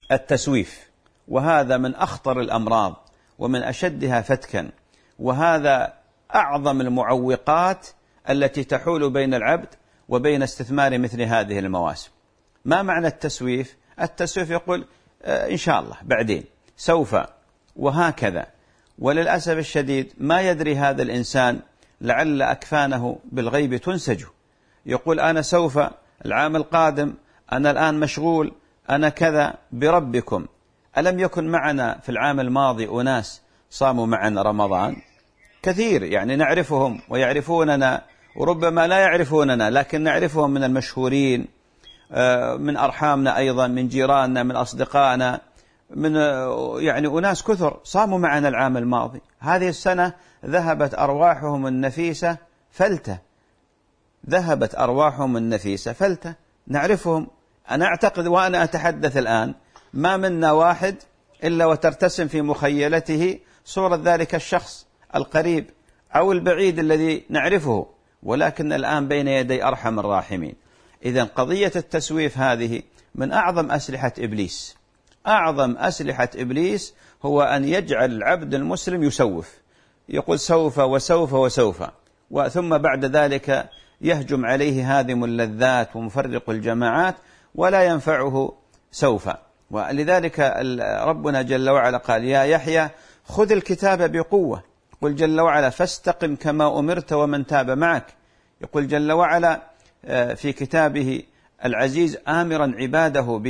التسويف، وهذا من أخطر الأمراض ومن أشدها فتكا، وهذا أعظم المعوقات التي تحول بين العبد وبين استثمار مثل هذه المواسم. ما معنى التسويف؟ التسويف يقول إن شاء الله بعدين سوف وهكذا، وللأسف الشديد ما يدري هذا الإنسان لعل أكفانه بالغيب تنسج، يقول أنا سوف العام القادم، أنا الآن مشغول، أنا كذا. بربكم ألم يكن معنا في العام الماضي أناس صاموا معنا رمضان كثير، يعني نعرفهم ويعرفوننا، وربما لا يعرفوننا لكن نعرفهم من المشهورين، من أرحامنا أيضا، من جيراننا، من أصدقائنا، من يعني أناس كثر صاموا معنا العام الماضي. هذه السنة ذهبت أرواحهم النفيسة فلتة، ذهبت أرواحهم النفيسة فلتة، نعرفهم. أنا أعتقد وأنا أتحدث الآن ما منا واحد إلا وترتسم في مخيلته صورة ذلك الشخص القريب أو البعيد الذي نعرفه، ولكن الآن بين يدي أرحم الراحمين. إذن قضية التسويف هذه من أعظم أسلحة إبليس. أعظم أسلحة إبليس هو أن يجعل العبد المسلم يسوف، يقول سوف وسوف وسوف، ثم بعد ذلك يهجم عليه هادم اللذات ومفرق الجماعات ولا ينفعه سوف. ولذلك ربنا جل وعلا قال يا يحيى خذ الكتاب بقوة، يقول جل وعلا فاستقم كما أمرت ومن تاب معك. يقول جل وعلا في كتابه العزيز آمرا عباده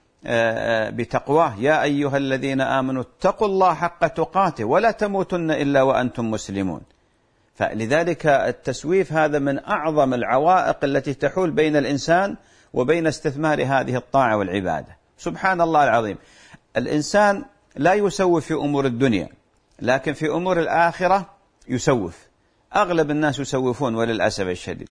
بتقواه يا أيها الذين آمنوا اتقوا الله حق تقاته ولا تموتن إلا وأنتم مسلمون. فلذلك التسويف هذا من أعظم العوائق التي تحول بين الإنسان وبين استثمار هذه الطاعة والعبادة. سبحان الله العظيم، الإنسان لا يسوف في أمور الدنيا، لكن في أمور الآخرة يسوف. أغلب الناس يسوفون وللأسف الشديد.